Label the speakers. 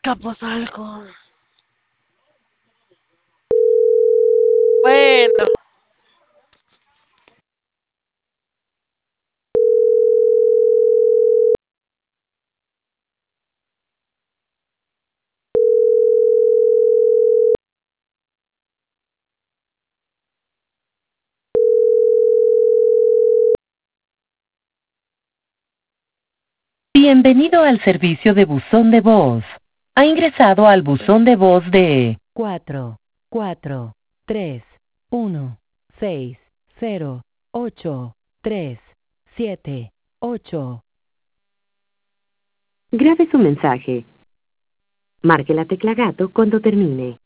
Speaker 1: Azcapotzalco. Bueno.
Speaker 2: Bienvenido al servicio de buzón de voz. Ha ingresado al buzón de voz de 44316083788. Grabe su mensaje. Marque la tecla gato cuando termine.